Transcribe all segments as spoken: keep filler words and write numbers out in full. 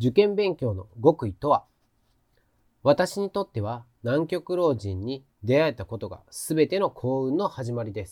受験勉強の極意とは。私にとっては南極老人に出会えたことが全ての幸運の始まりです。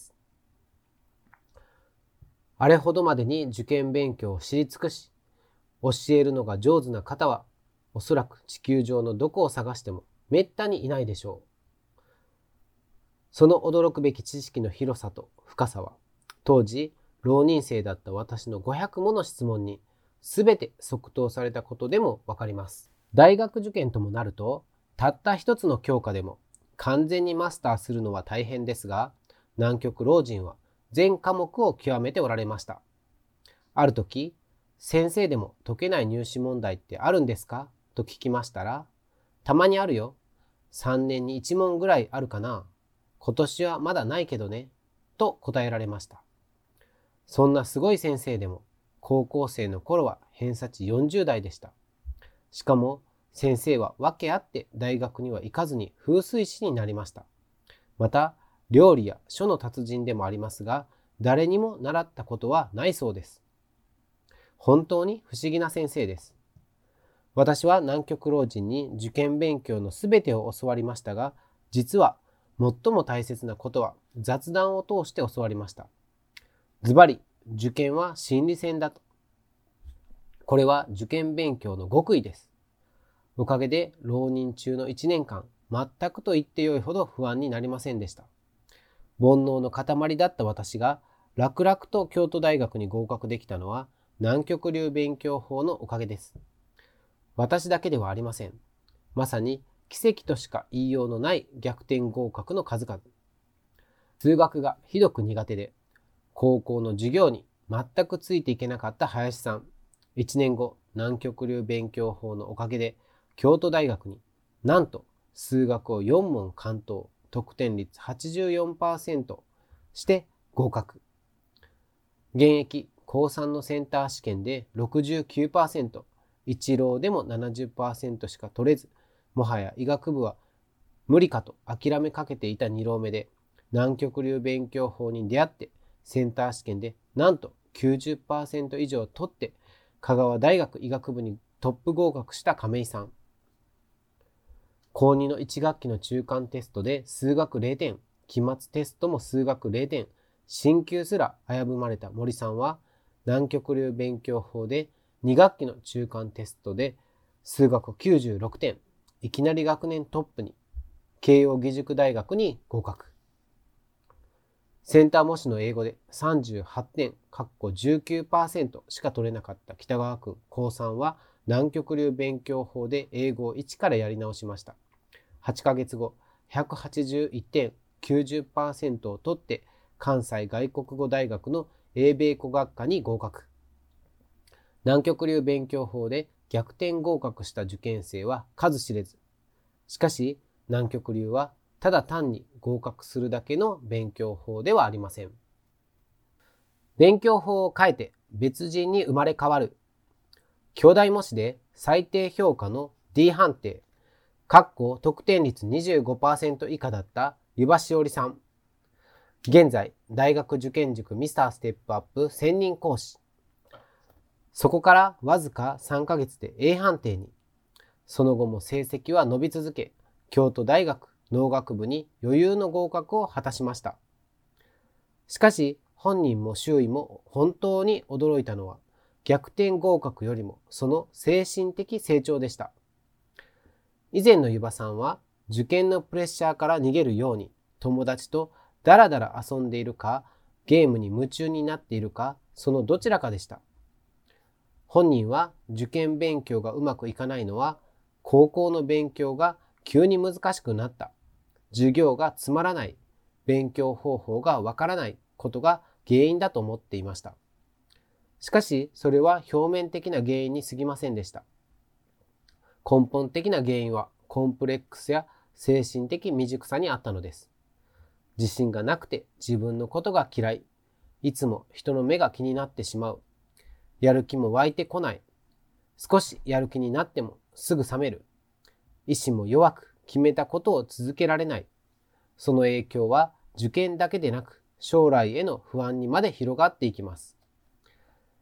あれほどまでに受験勉強を知り尽くし、教えるのが上手な方は、おそらく地球上のどこを探してもめったにいないでしょう。その驚くべき知識の広さと深さは、当時浪人生だった私のごひゃくもの質問に全て即答されたことでもわかります。大学受験ともなると、たった一つの教科でも完全にマスターするのは大変ですが、南極老人は全科目を極めておられました。ある時、先生でも解けない入試問題ってあるんですかと聞きましたら、たまにあるよ。さんねんにいち問ぐらいあるかな。今年はまだないけどね。と答えられました。そんなすごい先生でも、高校生の頃は偏差値よんじゅう代でした。しかも先生は訳あって大学には行かずに風水師になりました。また料理や書の達人でもありますが、誰にも習ったことはないそうです。本当に不思議な先生です。私は南極老人に受験勉強のすべてを教わりましたが、実は最も大切なことは雑談を通して教わりました。ズバリ、受験は心理戦だと。これは受験勉強の極意です。おかげで浪人中のいちねんかん、全くと言ってよいほど不安になりませんでした。煩悩の塊だった私が楽々と京都大学に合格できたのは南極流勉強法のおかげです。私だけではありません。まさに奇跡としか言いようのない逆転合格の数々。数学がひどく苦手で、高校の授業に全くついていけなかった林さん。いちねんご、南極流勉強法のおかげで京都大学になんと数学をよん問完登、得点率 はちじゅうよんパーセント して合格。現役高さんのセンター試験で ろくじゅうきゅうパーセント、一浪でも ななじゅっパーセント しか取れず、もはや医学部は無理かと諦めかけていたに浪目で、南極流勉強法に出会ってセンター試験でなんと きゅうじゅっパーセント 以上取って香川大学医学部にトップ合格した亀井さん。高にのいち学期の中間テストで数学れいてん、期末テストも数学れいてん、進級すら危ぶまれた森さんは、南極流勉強法でに学期の中間テストで数学きゅうじゅうろくてん、いきなり学年トップに、慶応義塾大学に合格。センター模試の英語でさんじゅうはちてん、じゅうきゅうパーセント しか取れなかった北川君高さんは、南極流勉強法で英語をいちからやり直しました。はちかげつご、ひゃくはちじゅういってん、きゅうじゅっパーセント を取って関西外国語大学の英米語学科に合格。南極流勉強法で逆転合格した受験生は数知れず。しかし南極流はただ単に合格するだけの勉強法ではありません。勉強法を変えて別人に生まれ変わる。兄弟模試で最低評価の D 判定、得点率 にじゅうごパーセント 以下だった湯葉しおりさん。現在、大学受験塾ミスターステップアップ専任講師。そこからわずかさんかげつで A 判定に。その後も成績は伸び続け、京都大学農学部に余裕の合格を果たしました。しかし、本人も周囲も本当に驚いたのは、逆転合格よりもその精神的成長でした。以前の湯葉さんは受験のプレッシャーから逃げるように友達とだらだら遊んでいるか、ゲームに夢中になっているか、そのどちらかでした。本人は受験勉強がうまくいかないのは、高校の勉強が急に難しくなった、授業がつまらない、勉強方法がわからないことが原因だと思っていました。しかし、それは表面的な原因に過ぎませんでした。根本的な原因はコンプレックスや精神的未熟さにあったのです。自信がなくて自分のことが嫌い、いつも人の目が気になってしまう、やる気も湧いてこない、少しやる気になってもすぐ冷める、意志も弱く決めたことを続けられない。その影響は受験だけでなく将来への不安にまで広がっていきます。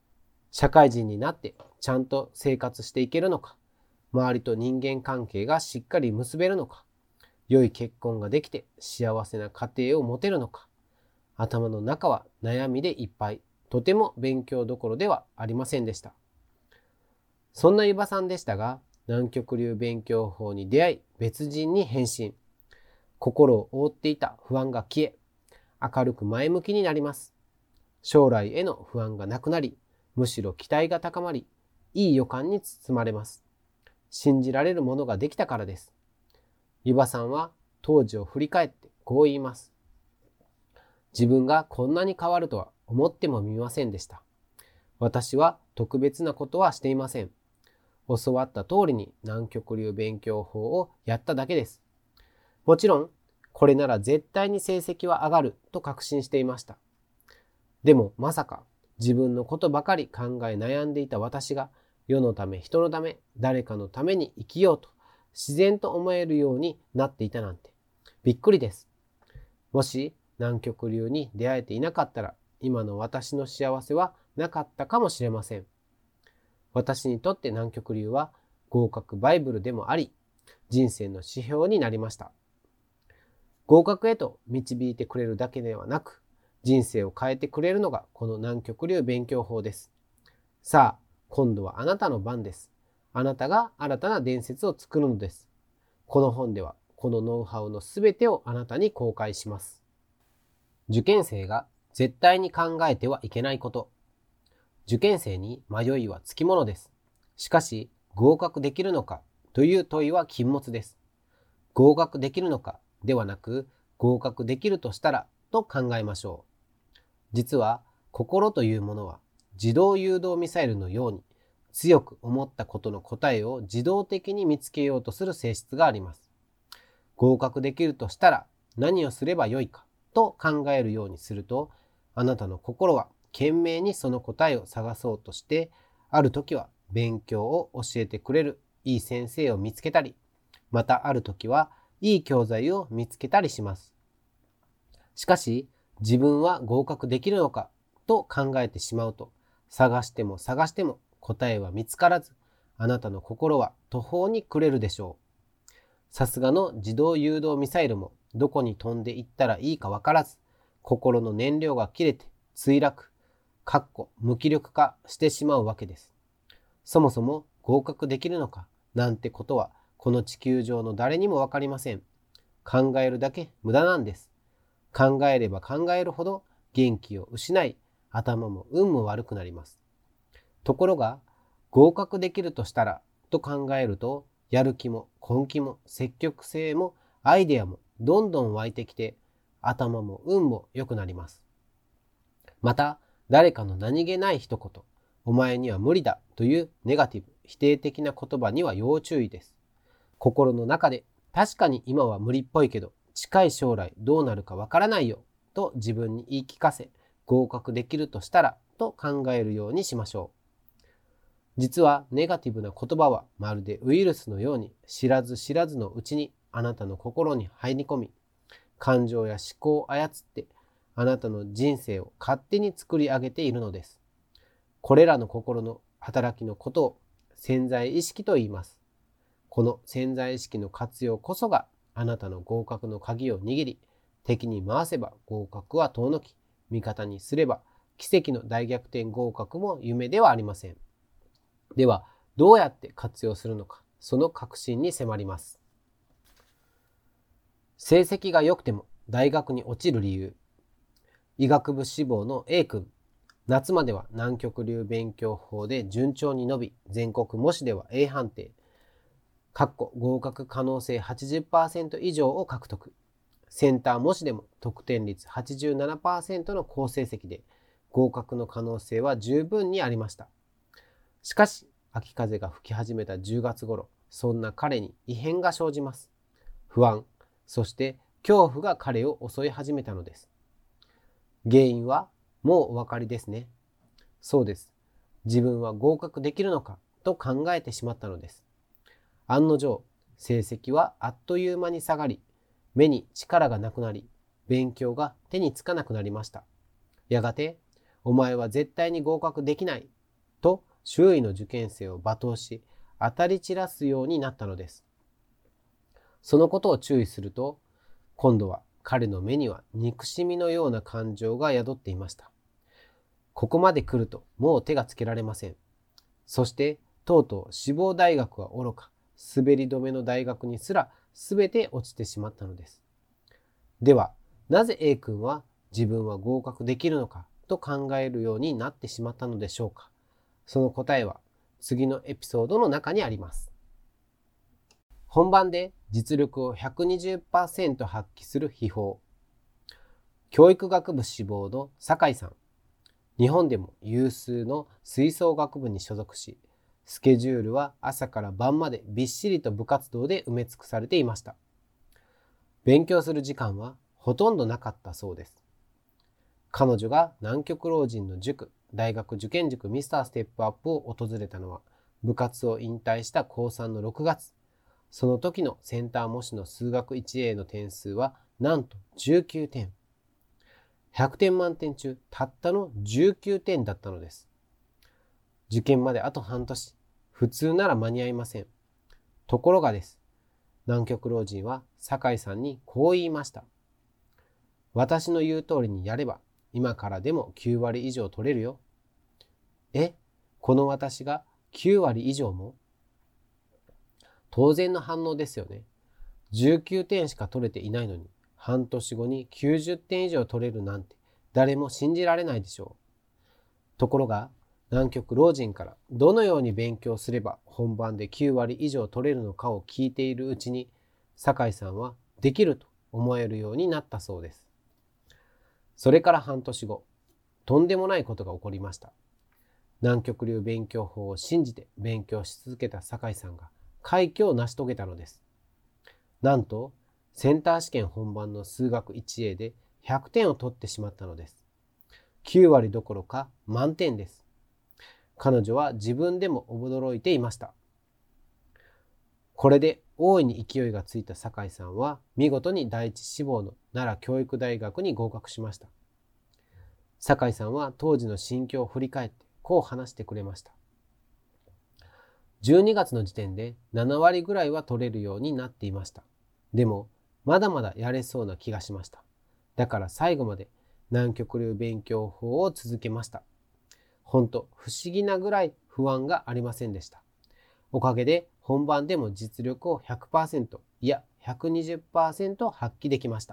社会人になってちゃんと生活していけるのか、周りと人間関係がしっかり結べるのか、良い結婚ができて幸せな家庭を持てるのか、頭の中は悩みでいっぱい、とても勉強どころではありませんでした。そんなゆばさんでしたが、南極流勉強法に出会い、別人に変身。心を覆っていた不安が消え、明るく前向きになります。将来への不安がなくなり、むしろ期待が高まり、いい予感に包まれます。信じられるものができたからです。ゆばさんは当時を振り返ってこう言います。自分がこんなに変わるとは思ってもみませんでした。私は特別なことはしていません。教わった通りに南極流勉強法をやっただけです。もちろん、これなら絶対に成績は上がると確信していました。でもまさか自分のことばかり考え悩んでいた私が世のため人のため誰かのために生きようと自然と思えるようになっていたなんてびっくりです。もし南極流に出会えていなかったら今の私の幸せはなかったかもしれません。私にとって南極流は合格バイブルでもあり人生の指標になりました。合格へと導いてくれるだけではなく人生を変えてくれるのがこの南極流勉強法です。さあ、今度はあなたの番です。あなたが新たな伝説を作るのです。この本ではこのノウハウのすべてをあなたに公開します。受験生が絶対に考えてはいけないこと。受験生に迷いはつきものです。しかし、合格できるのかという問いは禁物です。合格できるのかではなく、合格できるとしたらと考えましょう。実は心というものは自動誘導ミサイルのように強く思ったことの答えを自動的に見つけようとする性質があります。合格できるとしたら何をすればよいかと考えるようにすると、あなたの心は懸命にその答えを探そうとして、ある時は勉強を教えてくれるいい先生を見つけたり、またある時はいい教材を見つけたりします。しかし、自分は合格できるのかと考えてしまうと、探しても探しても答えは見つからず、あなたの心は途方に暮れるでしょう。さすがの自動誘導ミサイルもどこに飛んでいったらいいかわからず、心の燃料が切れて墜落、かっこ無気力化してしまうわけです。そもそも合格できるのかなんてことはこの地球上の誰にもわかりません。考えるだけ無駄なんです。考えれば考えるほど元気を失い、頭も運も悪くなります。ところが、合格できるとしたらと考えると、やる気も根気も積極性もアイデアもどんどん湧いてきて、頭も運も良くなります。また、誰かの何気ない一言、お前には無理だというネガティブ、否定的な言葉には要注意です。心の中で、確かに今は無理っぽいけど、近い将来どうなるかわからないよと自分に言い聞かせ、合格できるとしたらと考えるようにしましょう。実はネガティブな言葉はまるでウイルスのように知らず知らずのうちにあなたの心に入り込み、感情や思考を操ってあなたの人生を勝手に作り上げているのです。これらの心の働きのことを潜在意識と言います。この潜在意識の活用こそがあなたの合格の鍵を握り、敵に回せば合格は遠のき、味方にすれば奇跡の大逆転合格も夢ではありません。では、どうやって活用するのか、その核心に迫ります。成績が良くても大学に落ちる理由。医学部志望の A 君、夏までは南極流勉強法で順調に伸び、全国模試では A 判定。かっこ合格可能性 はちじゅっパーセント 以上を獲得。センター模試でも得点率 はちじゅうななパーセント の好成績で合格の可能性は十分にありました。しかし、秋風が吹き始めたじゅうがつ頃、そんな彼に異変が生じます。不安、そして恐怖が彼を襲い始めたのです。原因はもうお分かりですね。そうです。自分は合格できるのかと考えてしまったのです。案の定、成績はあっという間に下がり、目に力がなくなり、勉強が手につかなくなりました。やがて、お前は絶対に合格できないと周囲の受験生を罵倒し、当たり散らすようになったのです。そのことを注意すると、今度は彼の目には憎しみのような感情が宿っていました。ここまで来るともう手がつけられません。そしてとうとう志望大学はおろか、滑り止めの大学にすら全て落ちてしまったのです。では、なぜ A 君は自分は合格できるのかと考えるようになってしまったのでしょうか。その答えは次のエピソードの中にあります。本番で実力を ひゃくにじゅっパーセント 発揮する秘宝。教育学部志望の酒井さん。日本でも有数の吹奏楽部に所属し、スケジュールは朝から晩までびっしりと部活動で埋め尽くされていました。勉強する時間はほとんどなかったそうです。彼女が南極老人の塾、大学受験塾ミスターステップアップを訪れたのは、部活を引退したこうさんのろくがつ。その時のセンター模試の数学 いちエー の点数はなんとじゅうきゅうてん。ひゃくてん満点中たったのじゅうきゅうてんだったのです。受験まであと半年。普通なら間に合いません。ところがです。南極老人は酒井さんにこう言いました。私の言う通りにやれば今からでもきゅうわり以上取れるよ。え、この私がきゅうわり以上も？当然の反応ですよね。じゅうきゅうてんしか取れていないのに、半年後にきゅうじゅってん以上取れるなんて誰も信じられないでしょう。ところが、南極老人からどのように勉強すれば本番できゅうわり以上取れるのかを聞いているうちに、酒井さんはできると思えるようになったそうです。それから半年後、とんでもないことが起こりました。南極流勉強法を信じて勉強し続けた酒井さんが快挙を成し遂げたのです。なんと、センター試験本番の数学 いちエー でひゃくてんを取ってしまったのです。きゅうわりどころか満点です。彼女は自分でも驚いていました。これで大いに勢いがついた酒井さんは見事に第一志望の奈良教育大学に合格しました。酒井さんは当時の心境を振り返ってこう話してくれました。じゅうにがつの時点でななわりぐらいは取れるようになっていました。でもまだまだやれそうな気がしました。だから最後まで南極流勉強法を続けました。ほんと不思議なぐらい不安がありませんでした。おかげで本番でも実力を ひゃくパーセント、いや ひゃくにじゅっパーセント 発揮できました。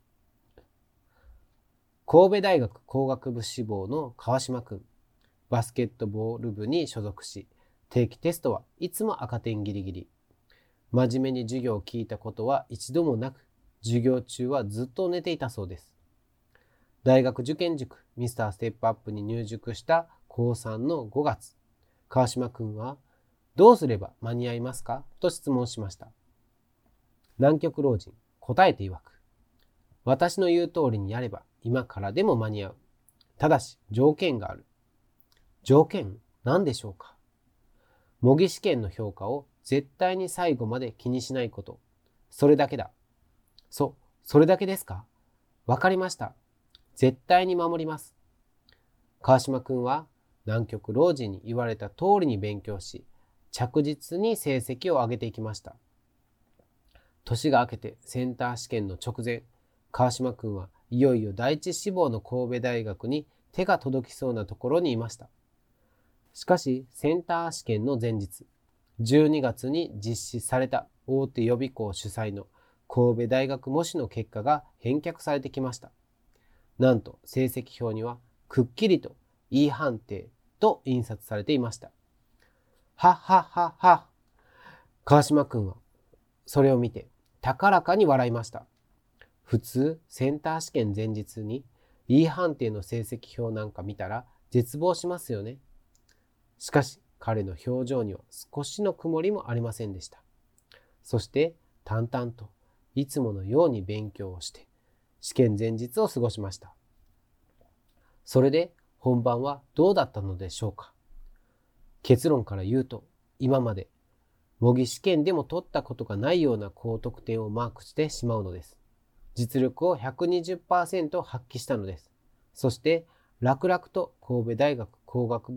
神戸大学工学部志望の川島くん、バスケットボール部に所属し、定期テストはいつも赤点ギリギリ。真面目に授業を聞いたことは一度もなく、授業中はずっと寝ていたそうです。大学受験塾ミスターステップアップに入塾したこうさんのごがつ、川島くんはどうすれば間に合いますかと質問しました。南極老人答えて曰く、私の言う通りにやれば今からでも間に合う。ただし条件がある。条件？何でしょうか？模擬試験の評価を絶対に最後まで気にしないこと。それだけだ。そ、それだけですか？わかりました。絶対に守ります。川島くんは南極老人に言われた通りに勉強し、着実に成績を上げていきました。年が明けてセンター試験の直前、川島くんはいよいよ第一志望の神戸大学に手が届きそうなところにいました。しかしセンター試験の前日、じゅうにがつに実施された大手予備校主催の神戸大学模試の結果が返却されてきました。なんと成績表にはくっきりと E 判定と印刷されていました。はっはっはっは。川島くんはそれを見て高らかに笑いました。普通センター試験前日に E 判定の成績表なんか見たら絶望しますよね。しかし彼の表情には少しの曇りもありませんでした。そして淡々といつものように勉強をして試験前日を過ごしました。それで本番はどうだったのでしょうか。結論から言うと、今まで模擬試験でも取ったことがないような高得点をマークしてしまうのです。実力を ひゃくにじゅっパーセント 発揮したのです。そして楽々と神戸大学工学部に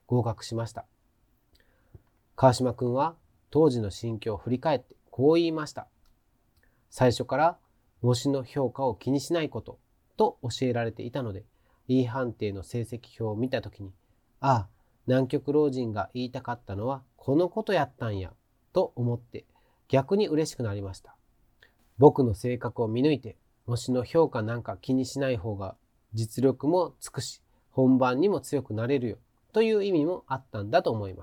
合格しました。川島くんは当時の心境を振り返ってこう言いました。最初から模試の評価を気にしないことと教えられていたので、E判定の成績表を見たときに、ああ、南極老人が言いたかったのはこのことやったんやと思って逆に嬉しくなりました。僕の性格を見抜いて模試の評価なんか気にしない方が実力もつくし本番にも強くなれるよという意味もあったんだと思います。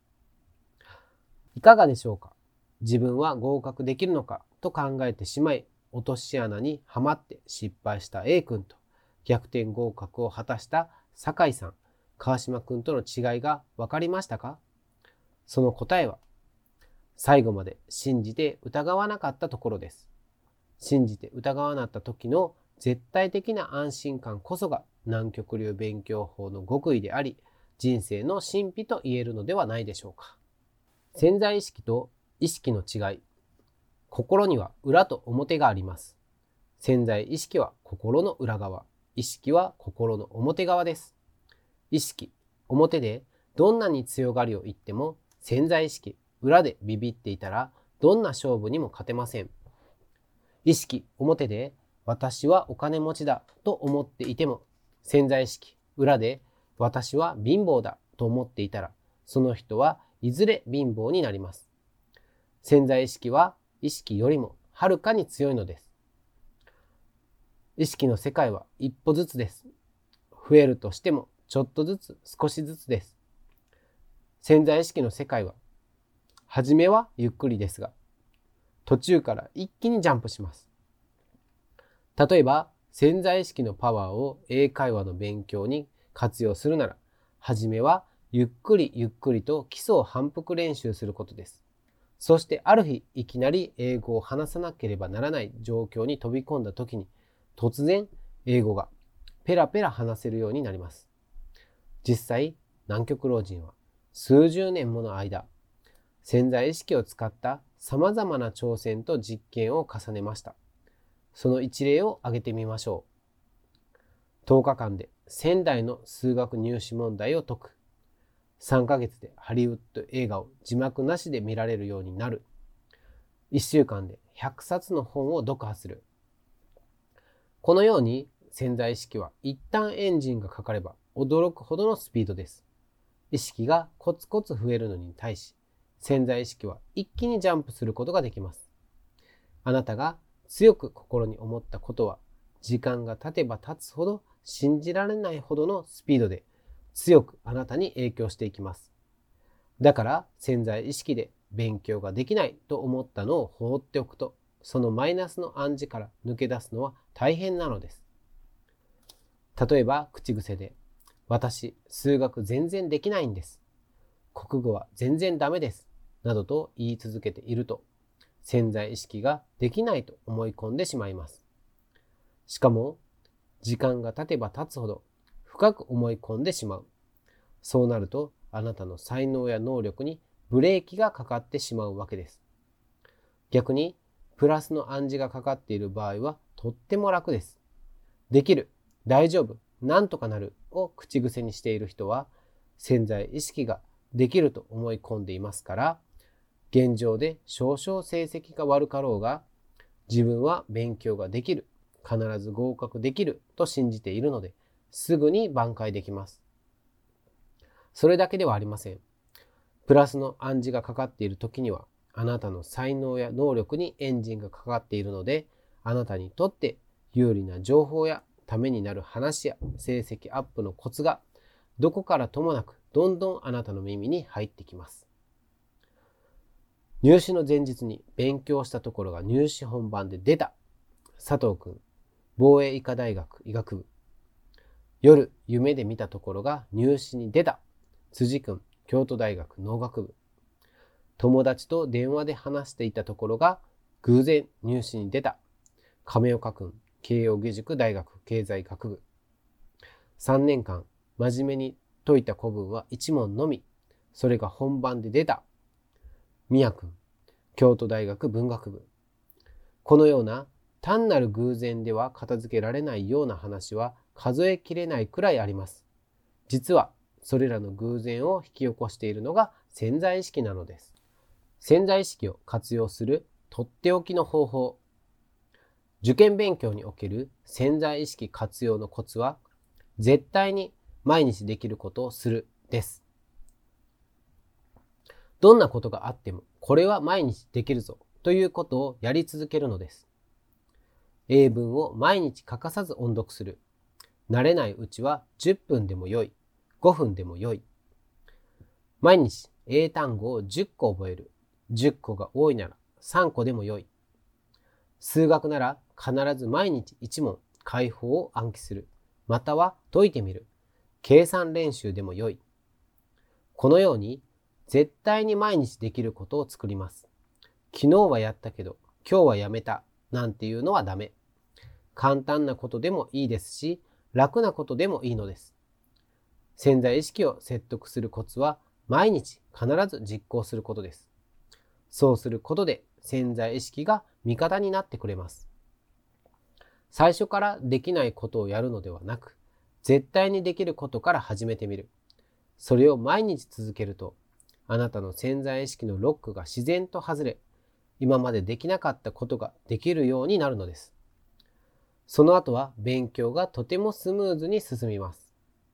いかがでしょうか。自分は合格できるのかと考えてしまい落とし穴にはまって失敗した A 君と逆転合格を果たした酒井さん、川島君との違いが分かりましたか。その答えは最後まで信じて疑わなかったところです。信じて疑わなかった時の絶対的な安心感こそが南極流勉強法の極意であり、人生の神秘と言えるのではないでしょうか。潜在意識と意識の違い。心には裏と表があります。潜在意識は心の裏側、意識は心の表側です。意識、表でどんなに強がりを言っても、潜在意識、裏でビビっていたらどんな勝負にも勝てません。意識、表で私はお金持ちだと思っていても、潜在意識、裏で私は貧乏だと思っていたら、その人はいずれ貧乏になります。潜在意識は意識よりもはるかに強いのです。意識の世界は一歩ずつです。増えるとしてもちょっとずつ少しずつです。潜在意識の世界は初めはゆっくりですが、途中から一気にジャンプします。例えば、潜在意識のパワーを英会話の勉強に活用するなら、初めはゆっくりゆっくりと基礎を反復練習することです。そしてある日、いきなり英語を話さなければならない状況に飛び込んだ時に、突然英語がペラペラ話せるようになります。実際、南極老人は数十年もの間、潜在意識を使った様々な挑戦と実験を重ねました。その一例を挙げてみましょう。とおかかんでせんだいの数学入試問題を解く。さんかげつでハリウッド映画を字幕なしで見られるようになる。いっしゅうかんでひゃくさつの本を読破する。このように潜在意識は一旦エンジンがかかれば驚くほどのスピードです。意識がコツコツ増えるのに対し、潜在意識は一気にジャンプすることができます。あなたが強く心に思ったことは、時間が経てば経つほど信じられないほどのスピードで強くあなたに影響していきます。だから潜在意識で勉強ができないと思ったのを放っておくと、そのマイナスの暗示から抜け出すのは大変なのです。例えば口癖で、私、数学全然できないんです。国語は全然ダメです。などと言い続けていると、潜在意識ができないと思い込んでしまいます。しかも、時間が経てば経つほど深く思い込んでしまう。そうなると、あなたの才能や能力にブレーキがかかってしまうわけです。逆に、プラスの暗示がかかっている場合はとっても楽です。できる、大丈夫、なんとかなるを口癖にしている人は、潜在意識ができると思い込んでいますから、現状で少々成績が悪かろうが、自分は勉強ができる、必ず合格できると信じているので、すぐに挽回できます。それだけではありません。プラスの暗示がかかっている時には、あなたの才能や能力にエンジンがかかっているので、あなたにとって有利な情報やためになる話や成績アップのコツが、どこからともなくどんどんあなたの耳に入ってきます。入試の前日に勉強したところが入試本番で出た。佐藤くん、防衛医科大学医学部。夜、夢で見たところが入試に出た。辻くん、京都大学農学部。友達と電話で話していたところが偶然入試に出た。亀岡くん、慶應義塾大学経済学部。さんねんかん真面目に解いた古文はいち問のみ。それが本番で出た。宮くん、京都大学文学部。このような単なる偶然では片付けられないような話は数えきれないくらいあります。実はそれらの偶然を引き起こしているのが潜在意識なのです。潜在意識を活用するとっておきの方法。受験勉強における潜在意識活用のコツは、絶対に毎日できることをするです。どんなことがあっても、これは毎日できるぞということをやり続けるのです。英文を毎日欠かさず音読する。慣れないうちはじゅっぷんでもよい、ごふんでもよい。毎日英単語をじゅっこ覚える。じゅっこが多いならさんこでもよい。数学なら必ず毎日いち問解法を暗記する。または解いてみる。計算練習でもよい。このように絶対に毎日できることを作ります。昨日はやったけど今日はやめたなんていうのはダメ。簡単なことでもいいですし、楽なことでもいいのです。潜在意識を説得するコツは毎日必ず実行することです。そうすることで潜在意識が味方になってくれます。最初からできないことをやるのではなく、絶対にできることから始めてみる。それを毎日続けると、あなたの潜在意識のロックが自然と外れ、今までできなかったことができるようになるのです。その後は勉強がとてもスムーズに進みます。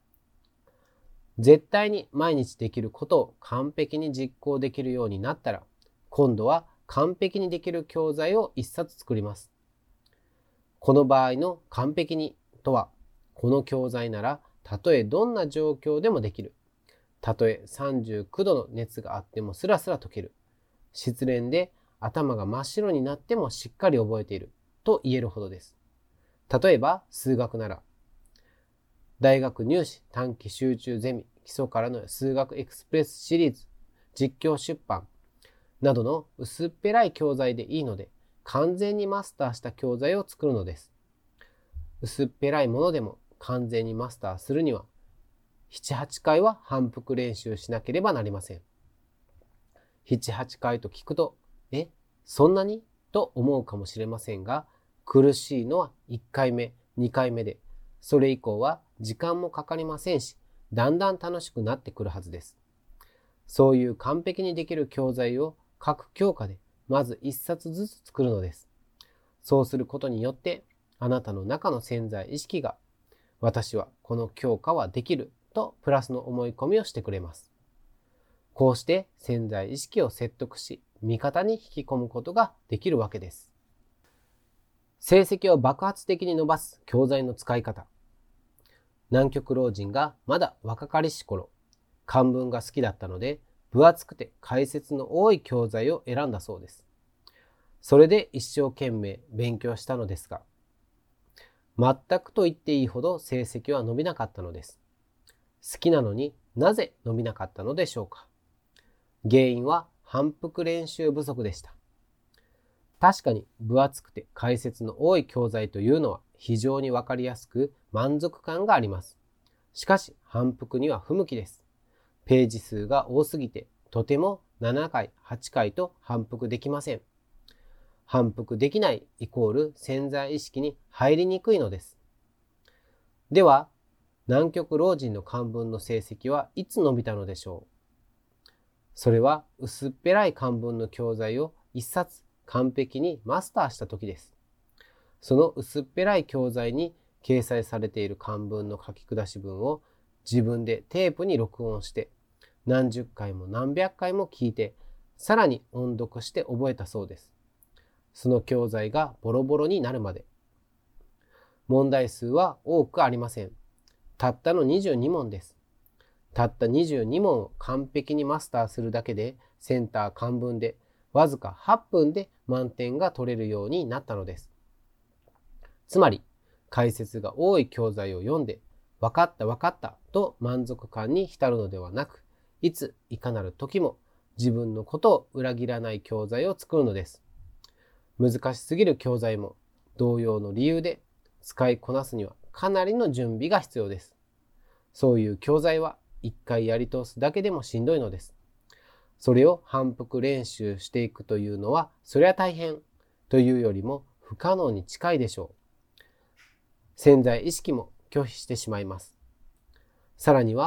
絶対に毎日できることを完璧に実行できるようになったら、今度は完璧にできる教材を一冊作ります。この場合の完璧にとは、この教材ならたとえどんな状況でもできる。たとえさんじゅうきゅうどの熱があってもスラスラ解ける。失恋で頭が真っ白になってもしっかり覚えていると言えるほどです。例えば数学なら、大学入試短期集中ゼミ基礎からの数学エクスプレスシリーズ実況出版などの薄っぺらい教材でいいので、完全にマスターした教材を作るのです。薄っぺらいものでも完全にマスターするには、なな、はちかいは反復練習しなければなりません。なな、はちかいと聞くと、え、そんなにと思うかもしれませんが、苦しいのはいっかいめ、にかいめで、それ以降は時間もかかりませんし、だんだん楽しくなってくるはずです。そういう完璧にできる教材を各教科でまず一冊ずつ作るのです。そうすることによって、あなたの中の潜在意識が、私はこの教科はできるとプラスの思い込みをしてくれます。こうして潜在意識を説得し、味方に引き込むことができるわけです。成績を爆発的に伸ばす教材の使い方。南極老人がまだ若かりし頃、漢文が好きだったので、分厚くて解説の多い教材を選んだそうです。それで一生懸命勉強したのですが、全くと言っていいほど成績は伸びなかったのです。好きなのになぜ伸びなかったのでしょうか。原因は反復練習不足でした。確かに分厚くて解説の多い教材というのは非常にわかりやすく満足感があります。しかし反復には不向きです。ページ数が多すぎてとてもななかい、はちかいと反復できません。反復できないイコール潜在意識に入りにくいのです。では、南極老人の漢文の成績はいつ伸びたのでしょう。それは薄っぺらい漢文の教材を一冊完璧にマスターした時です。その薄っぺらい教材に掲載されている漢文の書き下し文を自分でテープに録音して何十回も何百回も聞いて、さらに音読して覚えたそうです。その教材がボロボロになるまで。問題数は多くありません。たったのにじゅうに問です。たったにじゅうに問を完璧にマスターするだけで、センター漢文でわずかはっぷんで満点が取れるようになったのです。つまり、解説が多い教材を読んで、分かった分かったと満足感に浸るのではなく、いついかなる時も自分のことを裏切らない教材を作るのです。難しすぎる教材も同様の理由で使いこなすにはかなりの準備が必要です。そういう教材は一回やり通すだけでもしんどいのです。それを反復練習していくというのは、それは大変というよりも不可能に近いでしょう。潜在意識も拒否してしまいます。さらには、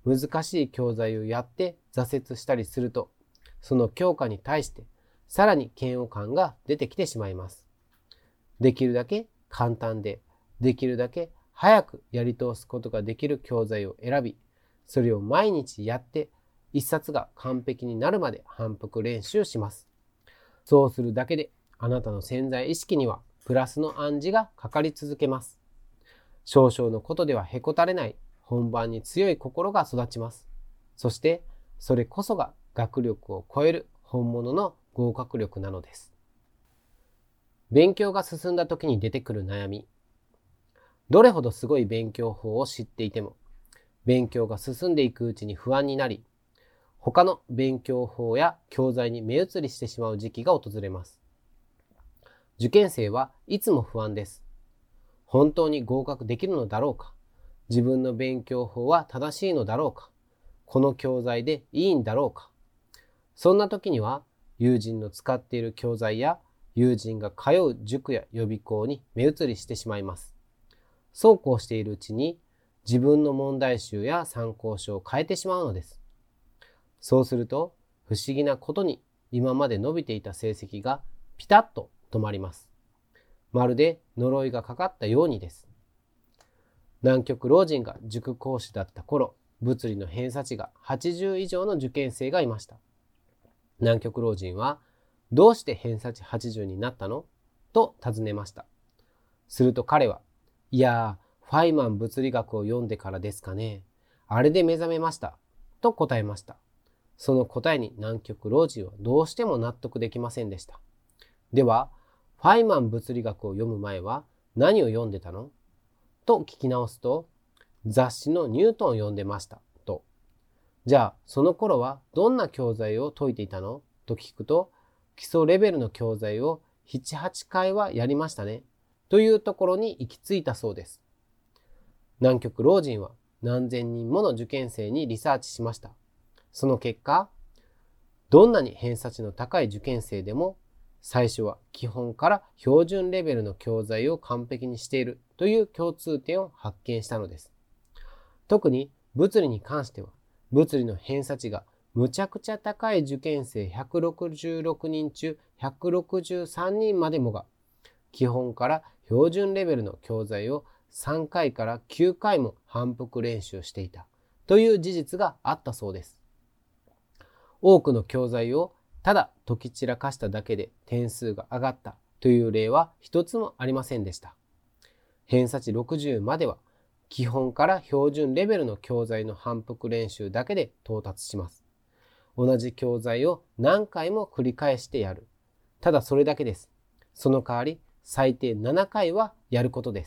難しい教材をやって挫折したりすると、その教科に対してさらに嫌悪感が出てきてしまいます。できるだけ簡単で、できるだけ早くやり通すことができる教材を選び、それを毎日やって一冊が完璧になるまで反復練習します。そうするだけであなたの潜在意識にはプラスの暗示がかかり続けます。少々のことではへこたれない本番に強い心が育ちます。そしてそれこそが学力を超える本物の合格力なのです。勉強が進んだ時に出てくる悩み。どれほどすごい勉強法を知っていても、勉強が進んでいくうちに不安になり、他の勉強法や教材に目移りしてしまう時期が訪れます。受験生はいつも不安です。本当に合格できるのだろうか？自分の勉強法は正しいのだろうか？この教材でいいんだろうか？そんな時には、友人の使っている教材や友人が通う塾や予備校に目移りしてしまいます。そうこうしているうちに自分の問題集や参考書を変えてしまうのです。そうすると不思議なことに今まで伸びていた成績がピタッと止まります。まるで呪いがかかったようにです。南極老人が塾講師だった頃、物理の偏差値がはちじゅう以上の受験生がいました。南極老人は、どうして偏差値はちじゅうになったの？と尋ねました。すると彼は、いやー、ファイマン物理学を読んでからですかね。あれで目覚めました。と答えました。その答えに南極老人はどうしても納得できませんでした。では、ファイマン物理学を読む前は何を読んでたの？と聞き直すと、雑誌のニュートンを読んでました。と。じゃあ、その頃はどんな教材を解いていたの？と聞くと、基礎レベルの教材をなな、はちかいはやりましたね。というところに行き着いたそうです。南極老人は何千人もの受験生にリサーチしました。その結果、どんなに偏差値の高い受験生でも、最初は基本から標準レベルの教材を完璧にしているという共通点を発見したのです。特に物理に関しては、物理の偏差値がむちゃくちゃ高い受験生ひゃくろくじゅうろくにん中ひゃくろくじゅうさんにんまでもが基本から標準レベルの教材をさんかいからきゅうかいも反復練習していたという事実があったそうです。多くの教材をただ解き散らかしただけで点数が上がったという例は一つもありませんでした。偏差値ろくじゅうまでは基本から標準レベルの教材の反復練習だけで到達します。同じ教材を何回も繰り返してやる。ただそれだけです。その代わり最低ななかいはやることです。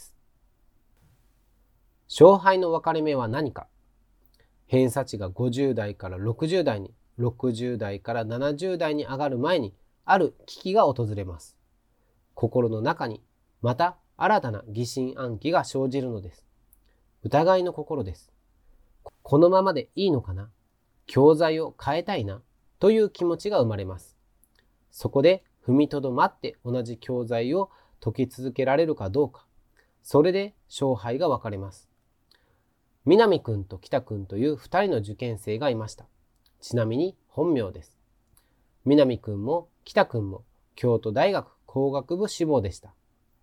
勝敗の分かれ目は何か。偏差値がごじゅう代からろくじゅう代に、ろくじゅう代からななじゅう代に上がる前にある危機が訪れます。心の中にまた新たな疑心暗鬼が生じるのです。疑いの心です。このままでいいのかな？教材を変えたいなという気持ちが生まれます。そこで踏みとどまって同じ教材を解き続けられるかどうか、それで勝敗が分かれます。南くんと北くんというふたりの受験生がいました。ちなみに本名です。南くんも北くんも京都大学工学部志望でした。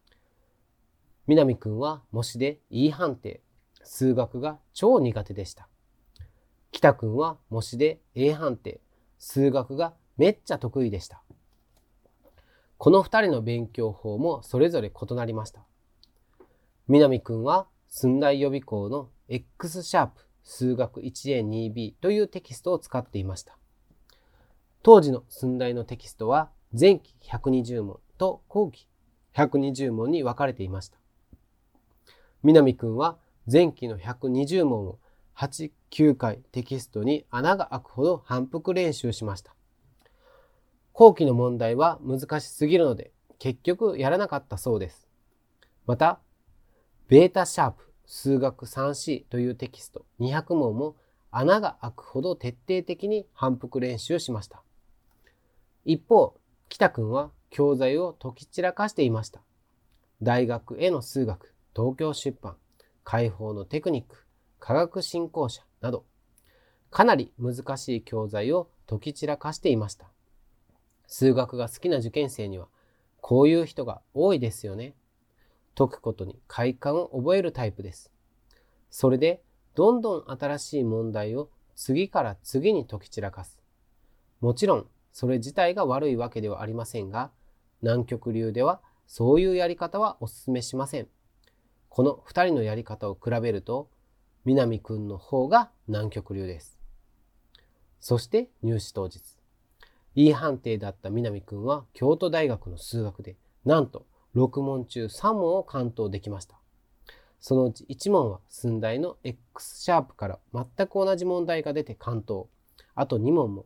南くんは模試で E 判定、数学が超苦手でした。北くんは模試で A 判定、数学がめっちゃ得意でした。このふたりの勉強法もそれぞれ異なりました。南くんは駿台予備校の X シャープ数学 いちエーにビー というテキストを使っていました。当時の駿台のテキストは前期ひゃくにじゅう問と後期ひゃくにじゅう問に分かれていました。南くんは前期のひゃくにじゅう問をはち、きゅうかいテキストに穴が開くほど反復練習しました。後期の問題は難しすぎるので結局やらなかったそうです。また、ベータシャープ数学 スリーシー というテキストにひゃく問も穴が開くほど徹底的に反復練習しました。一方、北くんは教材を解き散らかしていました。大学への数学、東京出版、解放のテクニック、科学振興者など、 かなり難しい教材を解き散らかしていました。数学が好きな受験生にはこういう人が多いですよね。解くことに快感を覚えるタイプです。それでどんどん新しい問題を次から次に解き散らかす。もちろんそれ自体が悪いわけではありませんが、南極流ではそういうやり方はお勧めしません。このふたりのやり方を比べると、南くんの方が南極流です。そして入試当日。E 判定だった南くんは京都大学の数学で、なんとろく問中さん問を完登できました。そのうちいち問は寸大の X シャープから全く同じ問題が出て完登。あとに問も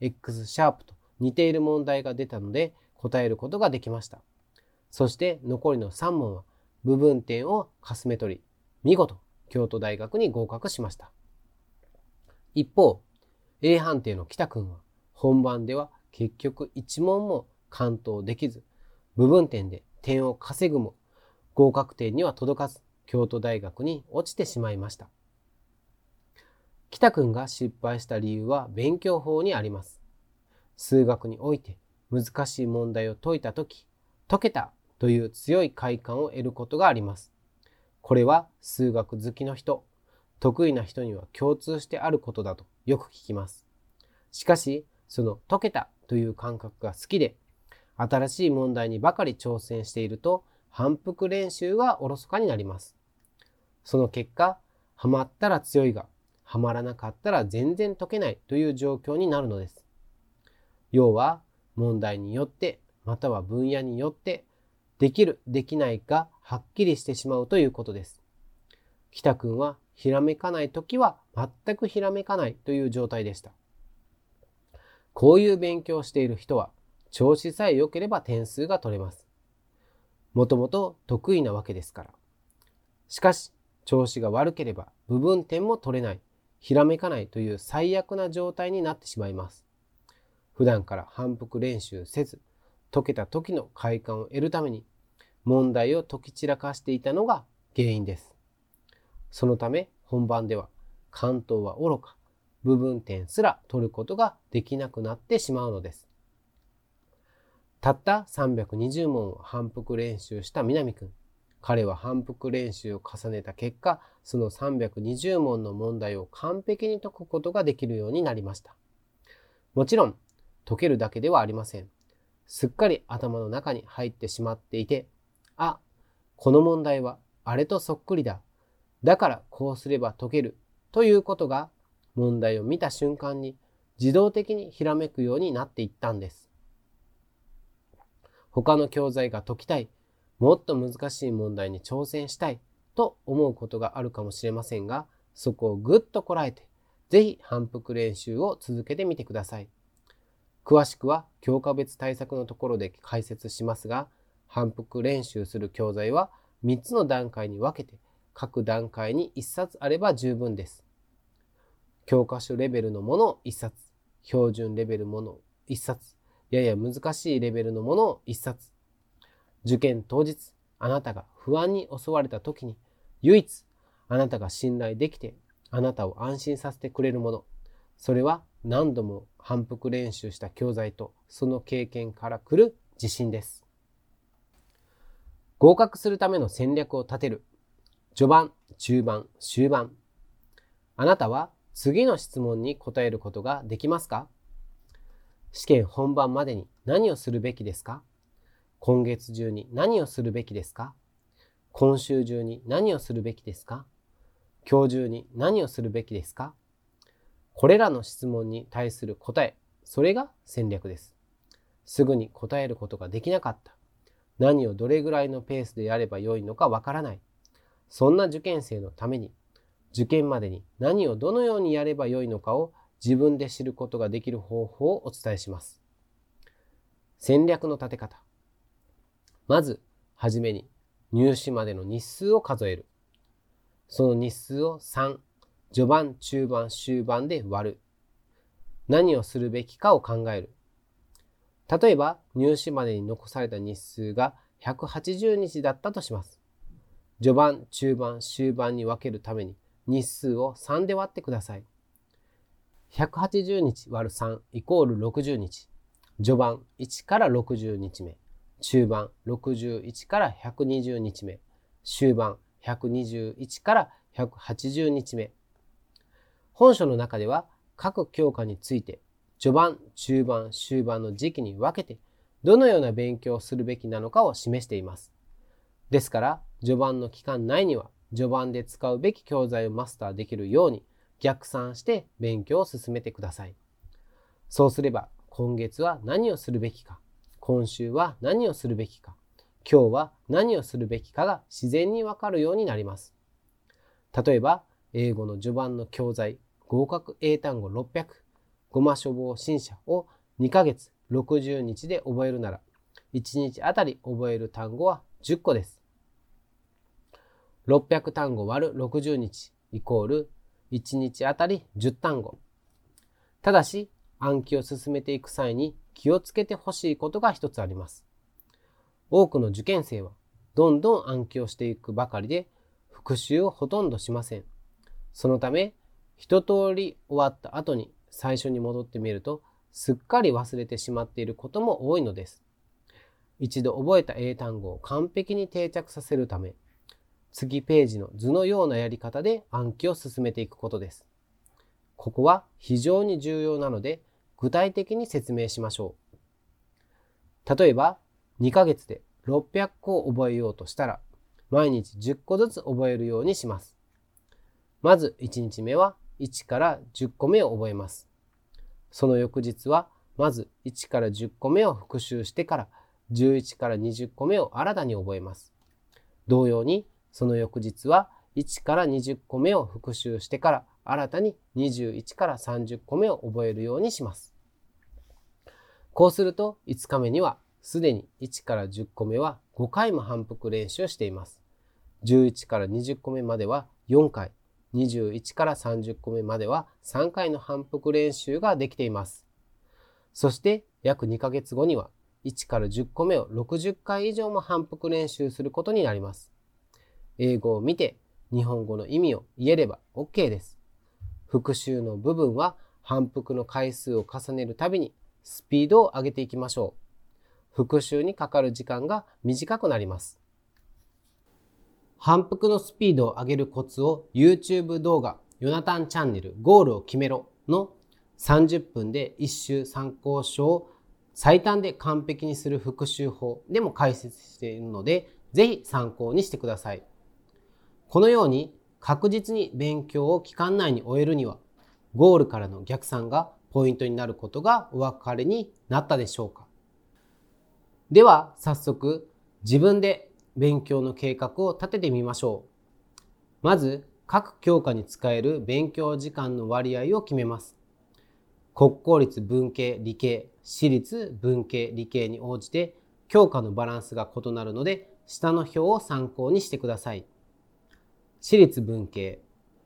X シャープと似ている問題が出たので答えることができました。そして残りのさん問は部分点をかすめ取り、見事京都大学に合格しました。一方、A 判定の北くんは本番では結局いち問も完登できず、部分点で点を稼ぐも合格点には届かず、京都大学に落ちてしまいました。北くんが失敗した理由は勉強法にあります。数学において難しい問題を解いたとき、解けたという強い快感を得ることがあります。これは数学好きの人、得意な人には共通してあることだとよく聞きます。しかし、その解けたという感覚が好きで、新しい問題にばかり挑戦していると、反復練習がおろそかになります。その結果、ハマったら強いが、ハマらなかったら全然解けないという状況になるのです。要は、問題によって、または分野によって、できる、できないがはっきりしてしまうということです。北くんは、ひらめかないときは全くひらめかないという状態でした。こういう勉強をしている人は、調子さえ良ければ点数が取れます。もともと得意なわけですから。しかし、調子が悪ければ部分点も取れない、ひらめかないという最悪な状態になってしまいます。普段から反復練習せず、解けた時の快感を得るために、問題を解き散らかしていたのが原因です。そのため本番では完登はおろか、部分点すら取ることができなくなってしまうのです。たったさんびゃくにじゅう問を反復練習した南くん。彼は反復練習を重ねた結果、そのさんびゃくにじゅう問の問題を完璧に解くことができるようになりました。もちろん、解けるだけではありません。すっかり頭の中に入ってしまっていて、あ、この問題はあれとそっくりだ。だからこうすれば解ける。ということが、問題を見た瞬間に自動的にひらめくようになっていったんです。他の教材が解きたい、もっと難しい問題に挑戦したいと思うことがあるかもしれませんが、そこをぐっとこらえて、ぜひ反復練習を続けてみてください。詳しくは教科別対策のところで解説しますが、反復練習する教材はみっつの段階に分けて、各段階にいっさつあれば十分です。教科書レベルのものをいっさつ、標準レベルのものをいっさつ、やや難しいレベルのものをいっさつ。受験当日、あなたが不安に襲われた時に、唯一あなたが信頼できて、あなたを安心させてくれるもの。それは何度も反復練習した教材とその経験から来る自信です。合格するための戦略を立てる。序盤、中盤、終盤。あなたは次の質問に答えることができますか？試験本番までに何をするべきですか？今月中に何をするべきですか？今週中に何をするべきですか？今日中に何をするべきですか？これらの質問に対する答え、それが戦略です。すぐに答えることができなかった。何をどれぐらいのペースでやればよいのかわからない。そんな受験生のために、受験までに何をどのようにやればよいのかを自分で知ることができる方法をお伝えします。戦略の立て方。まず、はじめに入試までの日数を数える。その日数をさん、序盤、中盤、終盤で割る。何をするべきかを考える。例えば、入試までに残された日数がひゃくはちじゅうにちだったとします。序盤、中盤、終盤に分けるために日数をさんで割ってください。 ひゃくはちじゅうにち割るさんイコールろくじゅうにち。序盤いちからろくじゅうにちめ。中盤ろくじゅういちからひゃくにじゅうにちめ。終盤ひゃくにじゅういちからひゃくはちじゅうにちめ。本書の中では各教科について序盤、中盤、終盤の時期に分けてどのような勉強をするべきなのかを示しています。ですから序盤の期間内には序盤で使うべき教材をマスターできるように逆算して勉強を進めてください。そうすれば今月は何をするべきか、今週は何をするべきか、今日は何をするべきかが自然にわかるようになります。例えば英語の序盤の教材合格英単語ろっぴゃく、語魔書房新社をにかげつろくじゅうにちで覚えるならいちにちあたり覚える単語はじゅっこです。ろっぴゃく単語割るろくじゅうにちイコールいちにちあたりじゅう単語。ただし暗記を進めていく際に気をつけてほしいことが一つあります。多くの受験生はどんどん暗記をしていくばかりで復習をほとんどしません。そのため一通り終わった後に最初に戻ってみるとすっかり忘れてしまっていることも多いのです。一度覚えた英単語を完璧に定着させるため、次ページの図のようなやり方で暗記を進めていくことです。ここは非常に重要なので具体的に説明しましょう。例えばにかげつでろっぴゃっこを覚えようとしたら毎日じゅっこずつ覚えるようにします。まずいちにちめはいちからじゅっこめを覚えます。その翌日はまずいちからじゅっこめを復習してからじゅういちからにじゅっこめを新たに覚えます。同様にその翌日はいちからにじゅっこめを復習してから新たににじゅういちからさんじゅっこめを覚えるようにします。こうするといつかめにはすでにいちからじゅっこめはごかいも反復練習しています。じゅういちからにじゅっこめまではよんかい、にじゅういちからさんじゅっこめまではさんかいの反復練習ができています。そして約にかげつごにはいちからじゅっこめをろくじゅっかい以上も反復練習することになります。英語を見て日本語の意味を言えれば OK です。復習の部分は反復の回数を重ねるたびにスピードを上げていきましょう。復習にかかる時間が短くなります。反復のスピードを上げるコツを YouTube 動画ヨナタンチャンネルゴールを決めろのさんじゅっぷんで一周参考書を最短で完璧にする復習法でも解説しているので、ぜひ参考にしてください。このように確実に勉強を期間内に終えるには、ゴールからの逆算がポイントになることがお分かりになったでしょうか。では早速自分で勉強の計画を立ててみましょう。まず各教科に使える勉強時間の割合を決めます。国公立文系理系、私立文系理系に応じて教科のバランスが異なるので、下の表を参考にしてください。私立文系、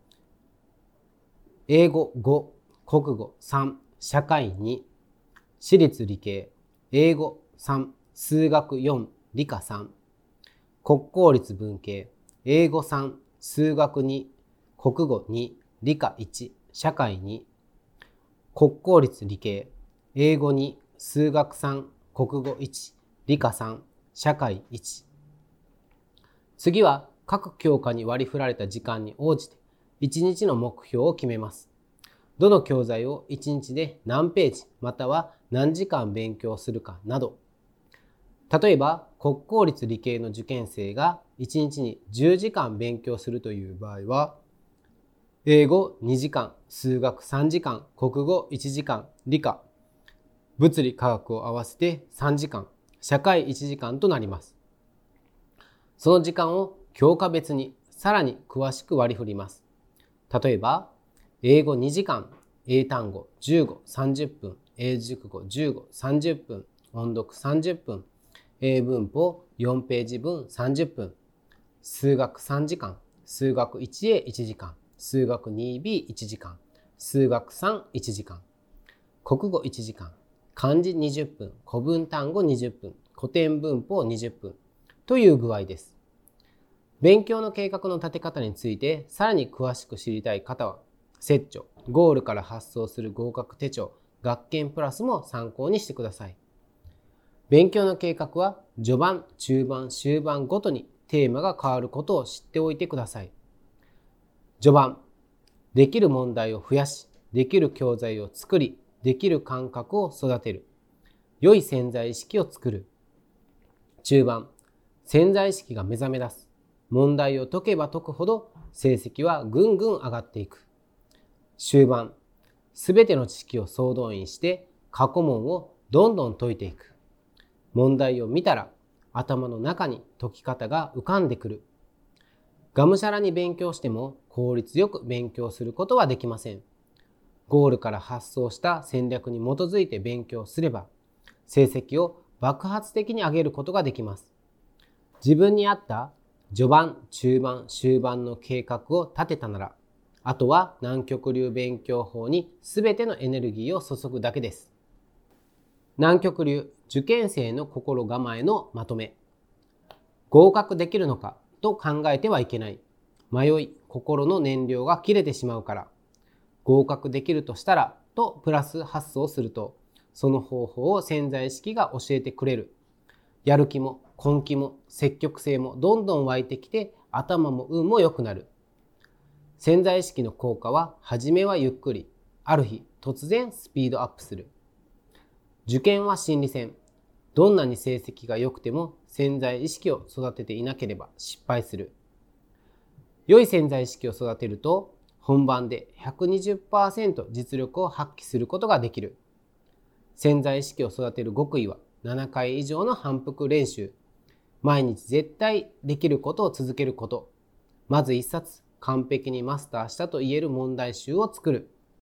英語ご、国語さん、社会に。私立理系、英語さん、数学よん、理科さん。国公立文系、英語さん、数学に、国語に、理科いち、社会に。国公立理系、英語に、数学さん、国語いち、理科さん、社会いち。次は各教科に割り振られた時間に応じていちにちの目標を決めます。どの教材をいちにちで何ページまたは何時間勉強するかなど。例えば国公立理系の受験生がいちにちにじゅうじかん勉強するという場合は、英語にじかん、数学さんじかん、国語いちじかん、理科、物理科学を合わせてさんじかん、社会いちじかんとなります。その時間を教科別にさらに詳しく割り振ります。例えば、英語にじかん、英単語じゅうご、さんじゅっぷん、英熟語じゅうご、さんじゅっぷん、音読さんじゅっぷん、英文法よんページ分さんじゅっぷん、数学さんじかん、数学 いちエーいちじかん、数学 にビーいちじかん、数学さんいちじかん、国語いちじかん、漢字にじゅっぷん、古文単語にじゅっぷん、古典文法にじゅっぷんという具合です。勉強の計画の立て方についてさらに詳しく知りたい方は、セッチョゴールから発想する合格手帳、学研プラスも参考にしてください。勉強の計画は序盤、中盤、終盤ごとにテーマが変わることを知っておいてください。序盤、できる問題を増やし、できる教材を作り、できる感覚を育てる。良い潜在意識を作る。中盤、潜在意識が目覚め出す。問題を解けば解くほど成績はぐんぐん上がっていく。終盤、すべての知識を総動員して過去問をどんどん解いていく。問題を見たら頭の中に解き方が浮かんでくる。がむしゃらに勉強しても効率よく勉強することはできません。ゴールから発想した戦略に基づいて勉強すれば、成績を爆発的に上げることができます。自分に合った序盤、中盤、終盤の計画を立てたなら、あとは南極流勉強法に全てのエネルギーを注ぐだけです。南極流受験生の心構えのまとめ。合格できるのかと考えてはいけない。迷い、心の燃料が切れてしまうから。合格できるとしたらとプラス発想すると、その方法を潜在意識が教えてくれる。やる気も根気も積極性もどんどん湧いてきて、頭も運も良くなる。潜在意識の効果は初めはゆっくり、ある日突然スピードアップする。受験は心理戦。どんなに成績が良くても潜在意識を育てていなければ失敗する。良い潜在意識を育てると本番で ひゃくにじゅっパーセント 実力を発揮することができる。潜在意識を育てる極意はななかい以上の反復練習。毎日絶対できることを続けること。まず一冊完璧にマスターしたと言える問題集を作る。